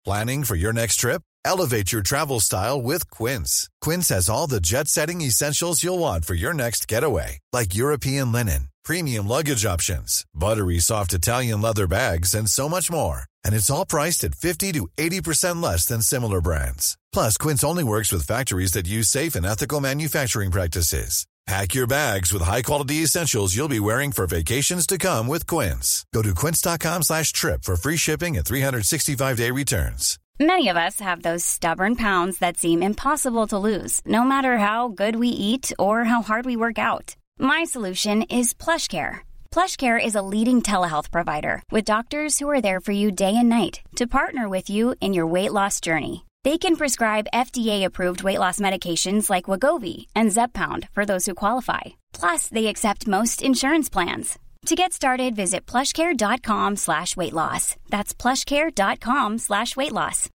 Planning for your next trip? Elevate your travel style with Quince. Quince has all the jet-setting essentials you'll want for your next getaway, like European linen, premium luggage options, buttery soft Italian leather bags, and so much more. And it's all priced at 50 to 80% less than similar brands. Plus, Quince only works with factories that use safe and ethical manufacturing practices. Pack your bags with high-quality essentials you'll be wearing for vacations to come with Quince. Go to quince.com/trip for free shipping and 365-day returns. Many of us have those stubborn pounds that seem impossible to lose, no matter how good we eat or how hard we work out. My solution is PlushCare. PlushCare is a leading telehealth provider with doctors who are there for you day and night to partner with you in your weight loss journey. They can prescribe FDA-approved weight loss medications like Wegovy and Zepbound for those who qualify. Plus, they accept most insurance plans. To get started, visit plushcare.com/weightloss. That's plushcare.com/weightloss.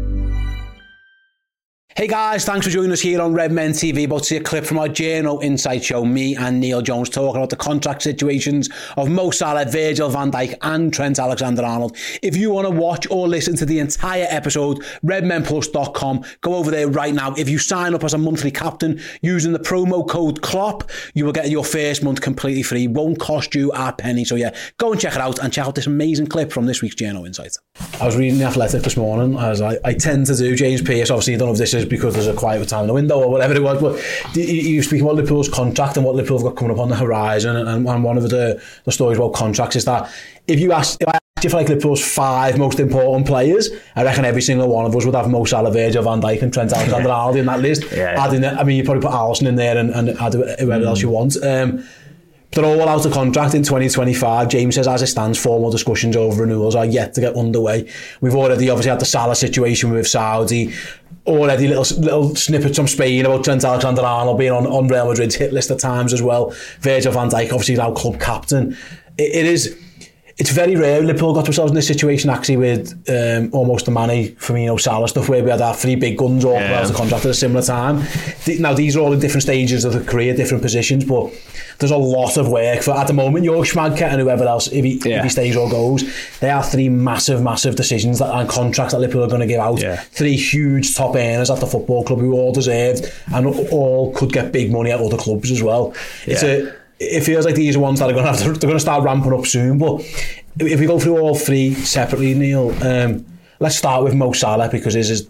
Hey guys, thanks for joining us here on Red Men TV. About to see a clip from our Journo Insight show. Me and Neil Jones talking about the contract situations of Mo Salah, Virgil van Dijk and Trent Alexander-Arnold. If you want to watch or listen to the entire episode, redmenplus.com. Go over there right now. If you sign up as a monthly captain using the promo code CLOP, you will get your first month completely free. Won't cost you a penny. So yeah, go and check it out, and check out this amazing clip from this week's Journo Insight. I was reading The Athletic this morning, as I tend to do. James Pearce, obviously, I don't know if this is because there's a quiet time in the window or whatever it was, but you speak about Liverpool's contract and what Liverpool have got coming up on the horizon, and one of the stories about contracts is that if I asked you for like Liverpool's 5 most important players, I reckon every single one of us would have Mo Salah, Virgil van Dijk and Trent Alexander-Arnold in that list. Adding, I mean, you probably put Alisson in there and add whoever else you want. They're all out of contract in 2025. James says, as it stands, formal discussions over renewals are yet to get underway. We've already obviously had the Salah situation with Saudi, already little snippets from Spain about Trent Alexander-Arnold being on Real Madrid's hit list at times as well. Virgil van Dijk obviously now club captain. It's very rare Liverpool got themselves in this situation actually with almost the Mane, Firmino, Salah stuff, where we had our 3 big guns all out of contract at a similar time. Now these are all in different stages of the career, different positions, but there's a lot of work for at the moment. Your Schmadke and whoever else, if he stays or goes, they are 3 massive decisions and contracts that Liverpool are going to give out. 3 huge top earners at the football club who all deserved and all could get big money at other clubs as well. It feels like these are ones that are going to start ramping up soon. But if we go through all 3 separately, Neil, let's start with Mo Salah, because his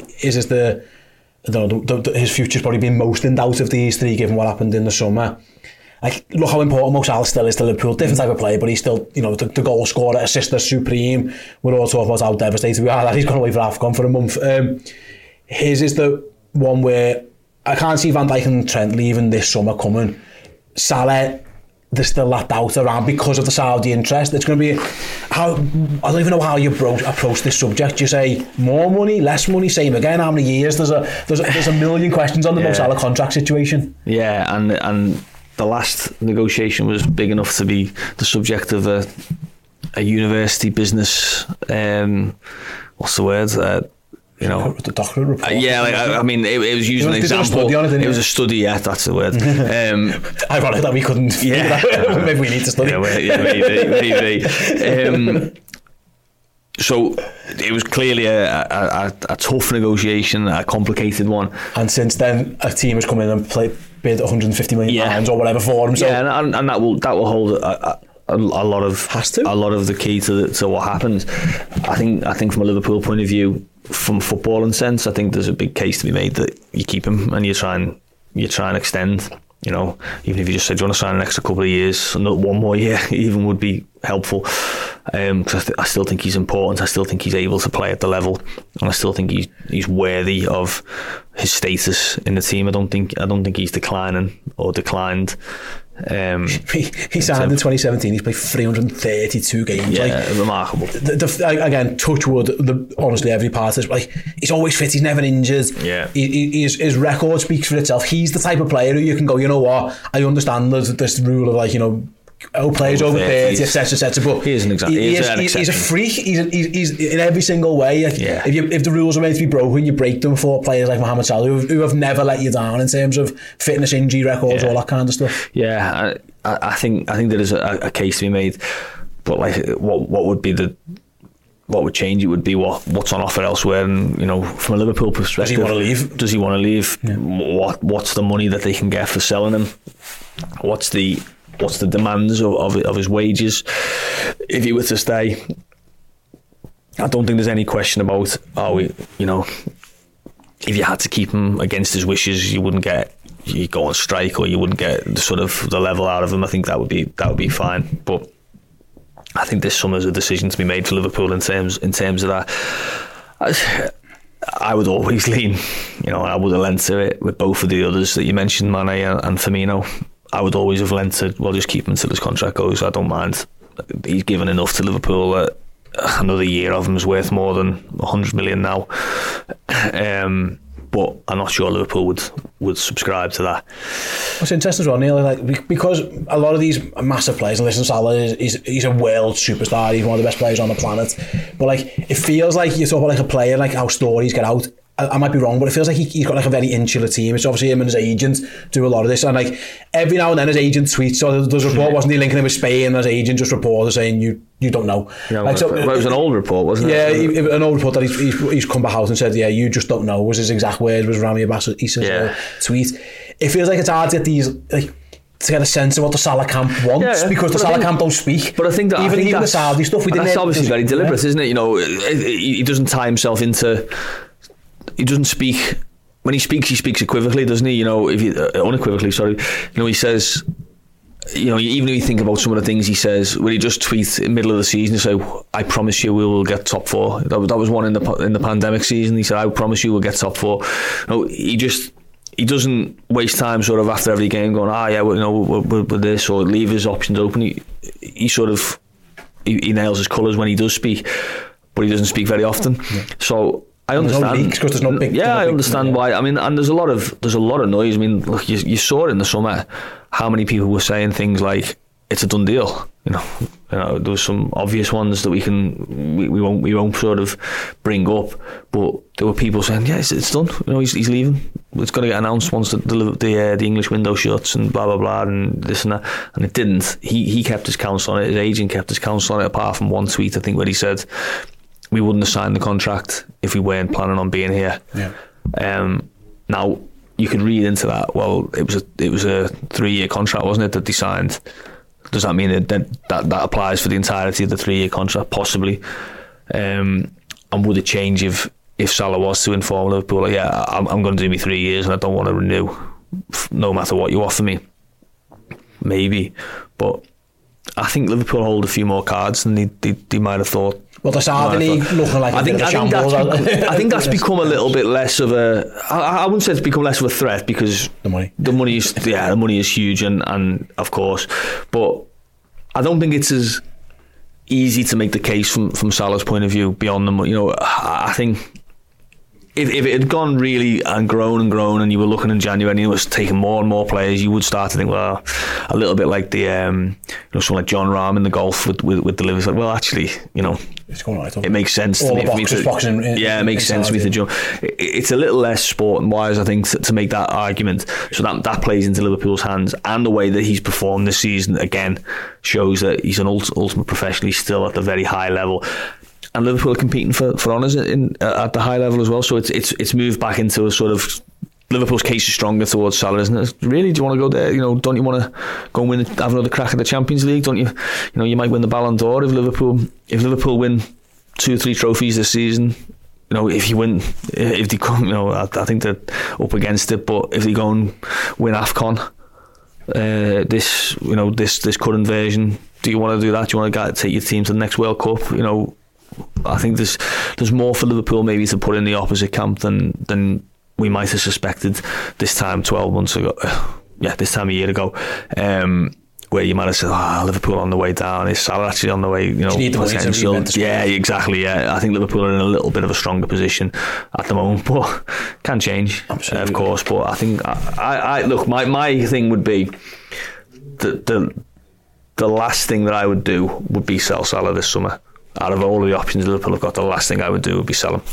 future's probably been most in doubt of these 3, given what happened in the summer. Like, look how important Mo Salah still is to Liverpool. Different type of player, but he's still, the goal scorer, assister supreme. We're all talking about how devastated we are that he's gone away for AFCON for a month. His is the one where I can't see Van Dijk and Trent leaving this summer coming. Salah, there's still that doubt around because of the Saudi interest. It's going to be I don't even know how you approach this subject. You say more money, less money, same again. How many years? There's a million questions on the Mo Salah contract situation. Yeah, and the last negotiation was big enough to be the subject of a university business. What's the word? The doctorate report. I mean, it was using an example. It was a study, that's the word. Ironic that we couldn't. Maybe we need to study. Maybe. So it was clearly a tough negotiation, a complicated one. And since then, a team has come in and bid £150 million or whatever for him. So and that will hold a lot of the key to what happens. I think from a Liverpool point of view, from footballing sense, I think there's a big case to be made that you keep him and you try and extend. Even if you just said, do you want to sign an extra couple of years, not 1 more year, even would be helpful. Because I still think he's important. I still think he's able to play at the level, and I still think he's worthy of his status in the team. I don't think he's declining or declined. He signed in 2017. He's played 332 games. Remarkable. Again, touch wood. Honestly, every part is he's always fit. He's never injured. His record speaks for itself. He's the type of player who you can go, you know what? I understand this rule of players over 30, etc. But he is an example. He's a freak. He's in every single way. If the rules are meant to be broken, you break them for players like Mohamed Salah who have never let you down in terms of fitness, injury records, all that kind of stuff. I think there is a case to be made, but what would be the would change it would be what's on offer elsewhere, and from a Liverpool perspective, does he want to leave? Yeah. What's the money that they can get for selling him? What's the demands of his wages if he were to stay? I don't think there's any question about if you had to keep him against his wishes, you go on strike, or you wouldn't get the level out of him. I think that would be fine. But I think this summer's a decision to be made for Liverpool in terms of that. I would always lean, I would have lent to it with both of the others that you mentioned, Mane and Firmino. I would always have lent to, just keep him until his contract goes. I don't mind. He's given enough to Liverpool that another year of him is worth more than 100 million now. But I'm not sure Liverpool would subscribe to that. What's interesting as well, Neil, because a lot of these massive players, and listen, Salah he's a world superstar, he's one of the best players on the planet, but it feels like you talk about a player, how stories get out. I might be wrong, but it feels like he's got a very insular team. It's obviously him and his agent do a lot of this, and every now and then his agent tweets. So there's a report, wasn't he, linking him with Spain, and his agent just reported saying you don't know. Yeah, it was an old report, wasn't it? Yeah, an old report that he's come back out and said, you just don't know, was his exact words, was Rami Abbas' tweet. It feels like it's hard to get these to get a sense of what the Salah camp wants, because the Salah camp don't speak. But I think that even the Saudi stuff, that's obviously very deliberate, isn't it? He doesn't tie himself into. He doesn't speak. When he speaks equivocally, doesn't he? Unequivocally. Sorry. He says. Even if you think about some of the things he says, when he just tweets in the middle of the season, he say, "I promise you, we will get top 4." That was one in the pandemic season. He said, "I promise you, we'll get top 4." He doesn't waste time after every game going, we're this, or leave his options open. He nails his colours when he does speak, but he doesn't speak very often. Yeah. So. I understand. There's no big. Yeah, I understand why. I mean, and there's a lot of noise. I mean, look, you saw it in the summer. How many people were saying things like it's a done deal? There was some obvious ones that we won't bring up, but there were people saying, yeah, it's done. He's leaving. It's going to get announced once the English window shuts, and blah blah blah, and this and that. And it didn't. He kept his counsel on it. His agent kept his counsel on it. Apart from one tweet, I think, where he said, we wouldn't have signed the contract if we weren't planning on being here. Yeah. Now you could read into that. Well, it was a 3-year contract, wasn't it, that they signed? Does that mean that applies for the entirety of the 3-year contract? Possibly. And would it change if Salah was to inform Liverpool, I'm going to do me 3 years and I don't want to renew, no matter what you offer me? Maybe, but I think Liverpool hold a few more cards than they might have thought. Well, the Sardini looking like a bit of a shambles. I think that's become a little bit less of a. I wouldn't say it's become less of a threat, because the money is huge, and of course, but I don't think it's as easy to make the case from Salah's point of view beyond the money. I think if it had gone really and grown, and you were looking in January and it was taking more and more players, you would start to think, well, a little bit like the someone like John Rahm in the golf with the Livers. Well, actually, it's going right. It makes sense to me. It makes sense to me to jump. It's a little less sporting wise, I think, to make that argument. So that plays into Liverpool's hands, and the way that he's performed this season again shows that he's an ultimate professional. He's still at the very high level. And Liverpool are competing for honours at the high level as well. So it's moved back into a sort of, Liverpool's case is stronger towards Salah, isn't it? Really, do you want to go there? Don't you want to go and have another crack at the Champions League? Don't you? You might win the Ballon d'Or if Liverpool win 2 or 3 trophies this season. If they come, I think they're up against it. But if they go and win AFCON, this current version, do you want to do that? Do you want to take your team to the next World Cup? I think there's more for Liverpool maybe to put in the opposite camp than we might have suspected this time 12 months ago. This time a year ago, where you might have said, Liverpool on the way down. Is Salah actually on the way? Potential. Yeah, exactly. Yeah, I think Liverpool are in a little bit of a stronger position at the moment, but can change, of course. But I think I look. My thing would be the last thing that I would do would be sell Salah this summer. Out of all of the options Liverpool have got, the last thing I would do would be sell him.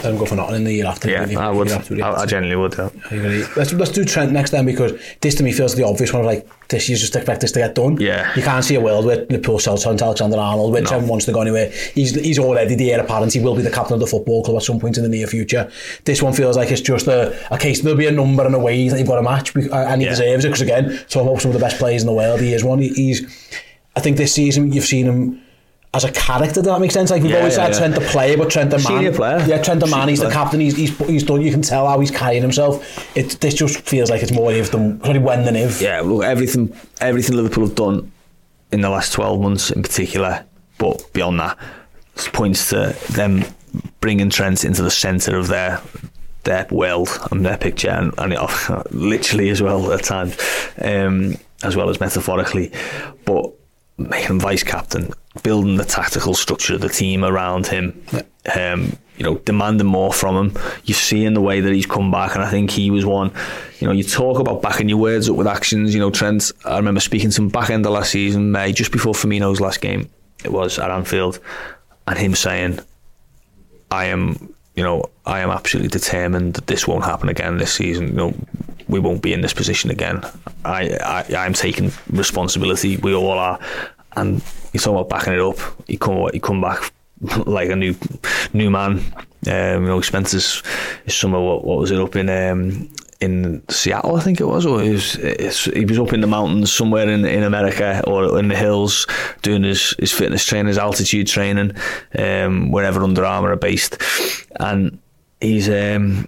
Let him go for nothing in the year after. Yeah, I would. I genuinely would. Yeah. I agree. Let's do Trent next then, because this to me feels the obvious one of like, this you just expect this to get done. Yeah. You can't see a world where Liverpool sells Trent Alexander-Arnold, whichever wants to go anywhere. He's already the heir apparent. He will be the captain of the football club at some point in the near future. This one feels like it's just a case. There'll be a number and a way that you've got a match, and he deserves it, because again, some of the best players in the world. He is one. I think this season you've seen him as a character. Does that make sense? Like we've always had Trent the player, but Trent the man. Senior player. Yeah, Trent the man. He's the captain. He's done. You can tell how he's carrying himself. This just feels like it's more if than when than if. Yeah, look, everything Liverpool have done in the last 12 months in particular, but beyond that, points to them bringing Trent into the centre of their world and their picture, and literally as well at times, as well as metaphorically, but making him vice captain, building the tactical structure of the team around him, demanding more from him. You see in the way that he's come back, and I think he was one. You talk about backing your words up with actions. Trent, I remember speaking to him back end of last season, May, just before Firmino's last game, it was at Anfield, and him saying, I am absolutely determined that this won't happen again this season. We won't be in this position again. I'm taking responsibility. We all are. And you talk about backing it up. He come back like a new man. He spent his summer. What was it, up in Seattle, I think it was, or he was up in the mountains somewhere in America or in the hills doing his fitness training, his altitude training, wherever Under Armour are based, and he's been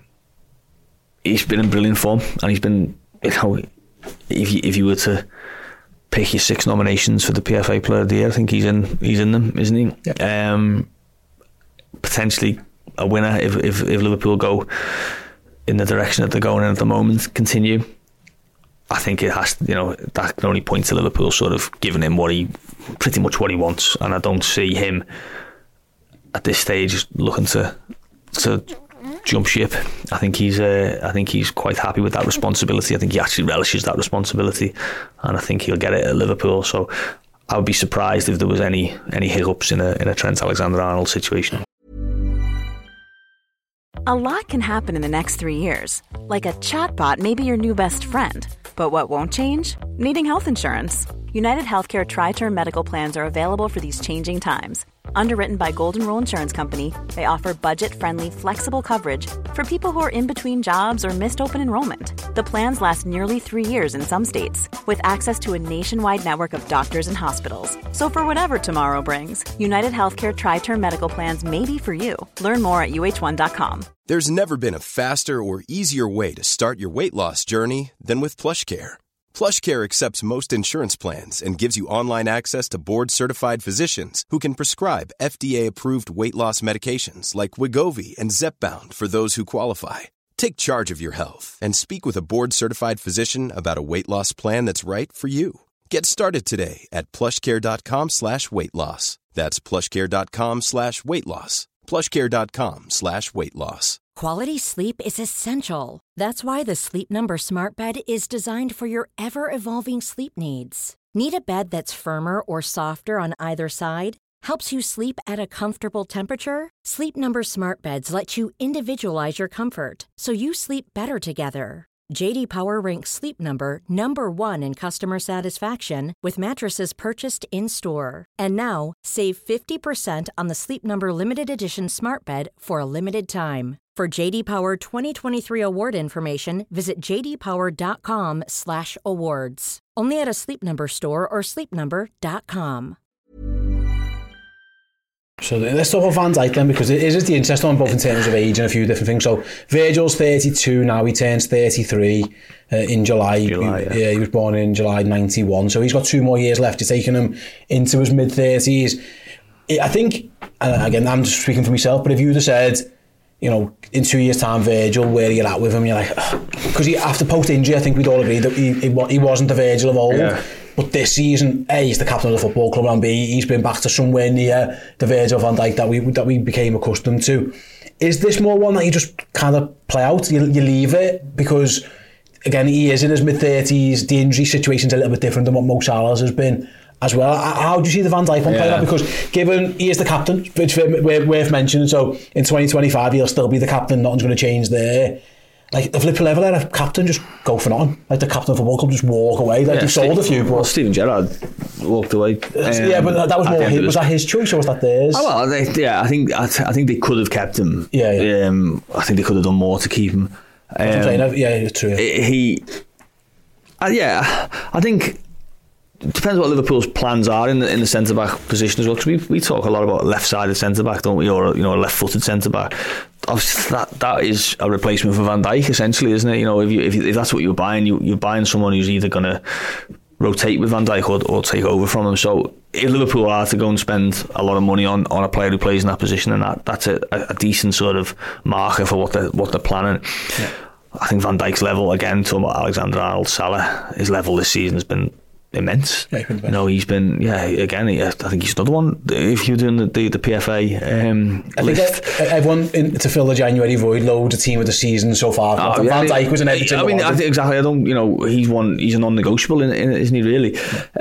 in brilliant form, and he's been, if you were to pick your 6 nominations for the PFA Player of the Year, I think he's in them, isn't he? Yeah. Potentially a winner if Liverpool go in the direction that they're going in at the moment, continue. I think it has, that can only point to Liverpool sort of giving him pretty much what he wants, and I don't see him at this stage looking to jump ship. I think he's quite happy with that responsibility. I think he actually relishes that responsibility, and I think he'll get it at Liverpool. So I would be surprised if there was any hiccups in a Trent Alexander-Arnold situation. A lot can happen in the next 3 years. Like a chatbot may be your new best friend. But what won't change? Needing health insurance. United Healthcare Tri-Term Medical Plans are available for these changing times. Underwritten by Golden Rule Insurance Company, they offer budget-friendly, flexible coverage for people who are in between jobs or missed open enrollment. The plans last nearly 3 years in some states, with access to a nationwide network of doctors and hospitals. So for whatever tomorrow brings, United Healthcare Tri-Term Medical Plans may be for you. Learn more at uh1.com. There's never been a faster or easier way to start your weight loss journey than with PlushCare. PlushCare accepts most insurance plans and gives you online access to board-certified physicians who can prescribe FDA-approved weight loss medications like Wegovy and Zepbound for those who qualify. Take charge of your health and speak with a board-certified physician about a weight loss plan that's right for you. Get started today at plushcare.com/weightloss. That's plushcare.com/weightloss. plushcare.com/weightloss. Quality sleep is essential. That's why the Sleep Number Smart Bed is designed for your ever-evolving sleep needs. Need a bed that's firmer or softer on either side? Helps you sleep at a comfortable temperature? Sleep Number Smart Beds let you individualize your comfort, so you sleep better together. J.D. Power ranks Sleep Number number 1 in customer satisfaction with mattresses purchased in-store. And now, save 50% on the Sleep Number Limited Edition Smart Bed for a limited time. For J.D. Power 2023 award information, visit jdpower.com/awards. Only at a Sleep Number store or sleepnumber.com. So let's talk about Van Dijk then, because it is the interesting one, both in terms of age and a few different things. So Virgil's 32 now, he turns 33 in July. He was born in July 91, so he's got 2 more years left. You're taking him into his mid-30s. I think, and again, I'm just speaking for myself, but if you'd have said, in 2 years' time, Virgil, where are you at with him? You're like, because after post-injury, I think we'd all agree that he wasn't the Virgil of old. Yeah. But this season, A, he's the captain of the football club, and B, he's been back to somewhere near the Virgil van Dijk that we became accustomed to. Is this more one that you just kind of play out? You leave it? Because, again, he is in his mid-30s. The injury situation's a little bit different than what Mo Salah's has been. as well. How do you see the Van Dijk one play out? Because given he is the captain, which worth mentioning, so in 2025 he'll still be the captain, nothing's going to change there. Like, if Liverpool ever let a captain just go for nothing, like the captain of a football club just walk away, like they sold a few. Well, Steven Gerrard walked away. Yeah, but that was more was that his choice or was that theirs? Oh, well, I think they could have kept him. Yeah. I think they could have done more to keep him. Yeah, true. I think it depends what Liverpool's plans are in the centre back position as well. Because we talk a lot about left-sided centre back, don't we, or a left-footed centre back. Obviously, that is a replacement for Van Dijk, essentially, isn't it? If that's what you're buying, you're buying someone who's either going to rotate with Van Dijk or take over from him. So if Liverpool are to go and spend a lot of money on a player who plays in that position, and that's a decent sort of marker for what they're planning. Yeah. I think Van Dijk's level, again, talking about Alexander-Arnold, Salah, his level this season has been immense. Yeah, he's been again. I think he's another one. If you're doing the PFA list, everyone to fill the January void, loads of team of the season so far. Van Dijk was an Everton. I think exactly. I don't. He's a non-negotiable, isn't he? Really.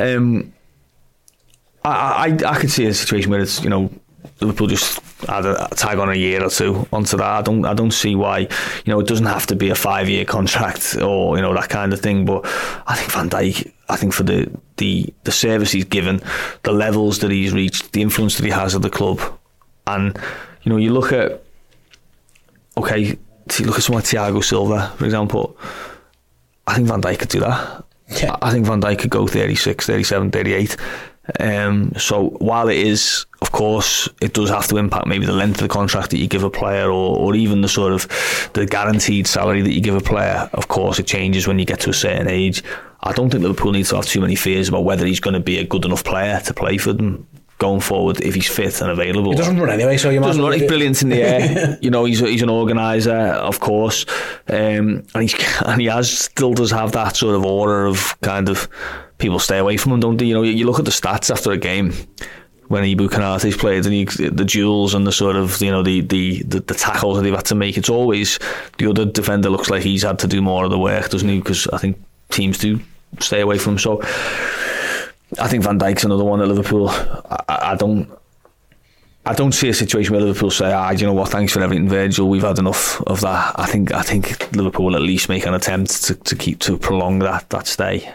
I could see a situation where it's Liverpool just add a tag on a year or two onto that. I don't see why. It doesn't have to be a 5-year contract or that kind of thing. But I think Van Dijk, for the service he's given, the levels that he's reached, the influence that he has at the club, and you look at someone like Thiago Silva, for example. I think Van Dijk could do that. Yeah. I think Van Dijk could go 36, 37, 38. So while it is, of course, it does have to impact maybe the length of the contract that you give a player, or even the sort of the guaranteed salary that you give a player. Of course, it changes when you get to a certain age. I don't think Liverpool needs to have too many fears about whether he's going to be a good enough player to play for them going forward if he's fit and available. He doesn't run anyway, so you might. Doesn't run. He's brilliant in the air. He's an organiser, of course, and he still does have that sort of aura of kind of. People stay away from him, don't they? You look at the stats after a game when Ibou Konaté's played, and the duels and the sort of the tackles that they've had to make. It's always the other defender looks like he's had to do more of the work, doesn't he? Because I think teams do stay away from him. So I think Van Dijk's another one at Liverpool. I don't see a situation where Liverpool say, you know what, thanks for everything, Virgil, we've had enough of that. I think Liverpool will at least make an attempt to prolong that stay.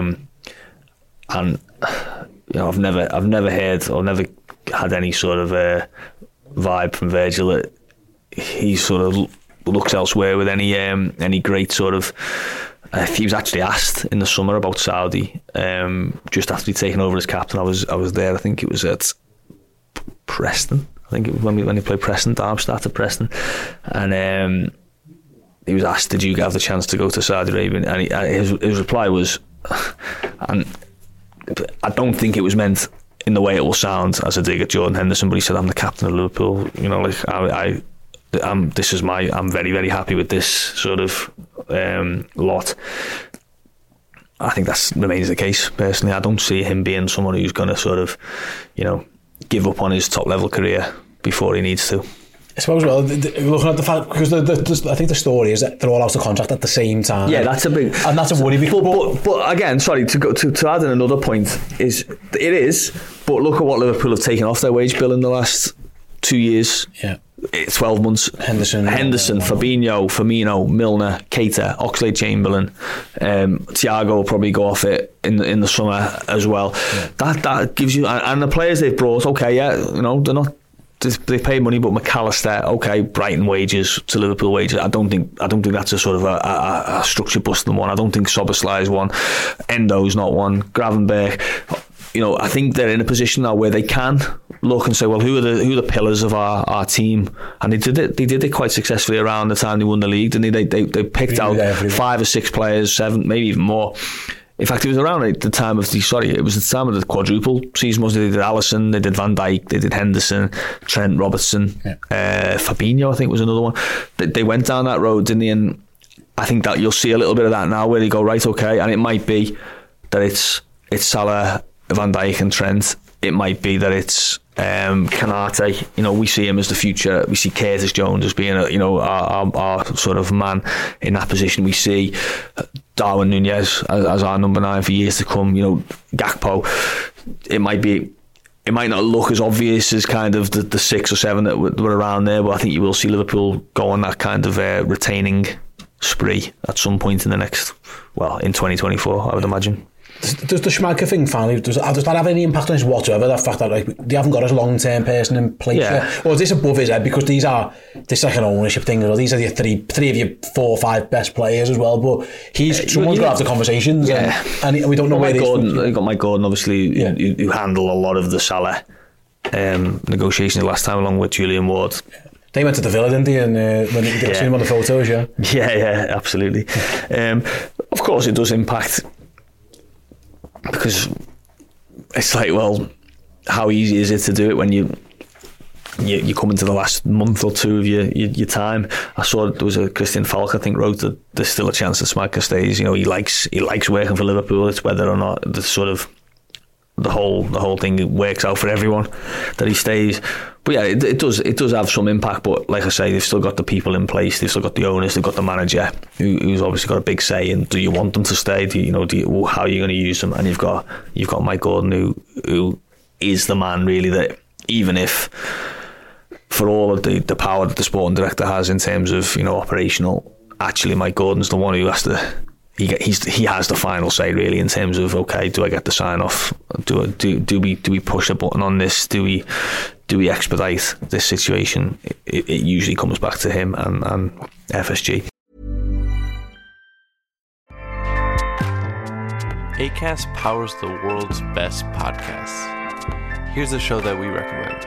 And I've never heard or never had any sort of vibe from Virgil that he sort of looks elsewhere with any great sort of. He was actually asked in the summer about Saudi just after he'd taken over as captain. I was there. I think it was at Preston. I think it was when he played Preston, Darmstadt at Preston, and he was asked, "Did you have the chance to go to Saudi Arabia?" And his reply was, and I don't think it was meant in the way it will sound as a dig at Jordan Henderson, but he said, "I'm the captain of Liverpool. I'm very, very happy with this sort of lot." I think that remains the case. Personally, I don't see him being someone who's going to sort of, give up on his top level career before he needs to. I suppose, well, looking at the fact, because I think the story is that they're all out of contract at the same time. Yeah, that's a big, and that's a worry. But again, sorry to add in another point but look at what Liverpool have taken off their wage bill in the last 2 years. Yeah, 12 months. Henderson, Fabinho, Firmino, Milner, Keita, Oxlade-Chamberlain, Thiago will probably go off it in the summer as well. Yeah. That gives you, and the players they've brought. Okay, they're not. They pay money, but McAllister, okay, Brighton wages to Liverpool wages. I don't think that's a sort of a structure busting one. I don't think Szoboszlai is one. Endo's not one. Gravenberch. I think they're in a position now where they can look and say, well, who are the pillars of our team? And they did it quite successfully around the time they won the league. And they picked out 5 or 6 players, 7, maybe even more. In fact, it was around the time of the quadruple season, wasn't it? They did Alisson, they did Van Dijk, they did Henderson, Trent, Robertson, Fabinho, I think was another one. They went down that road, didn't they? And I think that you'll see a little bit of that now, where they go, right, okay, and it might be that it's Salah, Van Dijk and Trent. It might be that it's Konaté. We see him as the future. We see Curtis Jones as being our sort of man in that position. We see Darwin Núñez as our number 9 for years to come. You know, Gakpo, it might not look as obvious as kind of the 6 or 7 that were around there, but I think you will see Liverpool go on that kind of retaining spree at some point in the next, in 2024, I would imagine. Does the Schmeichel thing finally, does that have any impact on us whatsoever, the fact that they haven't got a long-term person in place yet? Or is this above his head because this is like an ownership thing, or these are your three of your 4 or 5 best players as well, but someone's got to have the conversations, and we don't know where they've got Mike Gordon, obviously, who handled a lot of the Salah negotiations last time, along with Julian Ward. They went to the Villa, didn't they? And when they seen him on the photos, Yeah, absolutely. Of course, it does impact, because it's like, how easy is it to do it when you come into the last month or 2 of your time? I saw there was a Christian Falk, I think, wrote that there's still a chance that Schmeichel stays. You know, he likes working for Liverpool. It's whether or not the sort of the whole thing works out for everyone that he stays. But yeah, it does have some impact. But like I say, they've still got the people in place. They've still got the owners. They've got the manager who's obviously got a big say. And do you want them to stay? How are you going to use them? And you've got Mike Gordon who is the man really, that even if for all of the power that the sporting director has in terms of operational, actually Mike Gordon's the one who has to. He has the final say really in terms of, okay, do I get the sign off? Do we push a button on this? Do we expedite this situation? It usually comes back to him and FSG. Acast powers the world's best podcasts. Here's a show that we recommend.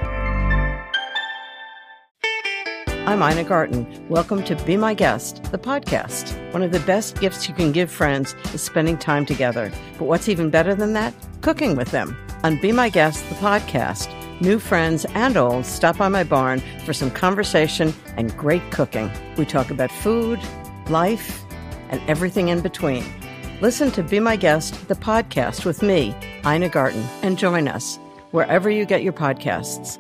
I'm Ina Garten. Welcome to Be My Guest, the podcast. One of the best gifts you can give friends is spending time together. But what's even better than that? Cooking with them. On Be My Guest, the podcast, new friends and old stop by my barn for some conversation and great cooking. We talk about food, life, and everything in between. Listen to Be My Guest, the podcast with me, Ina Garten, and join us wherever you get your podcasts.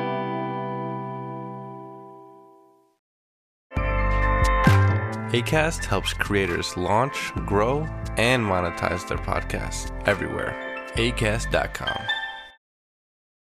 Acast helps creators launch, grow, and monetize their podcasts everywhere. Acast.com.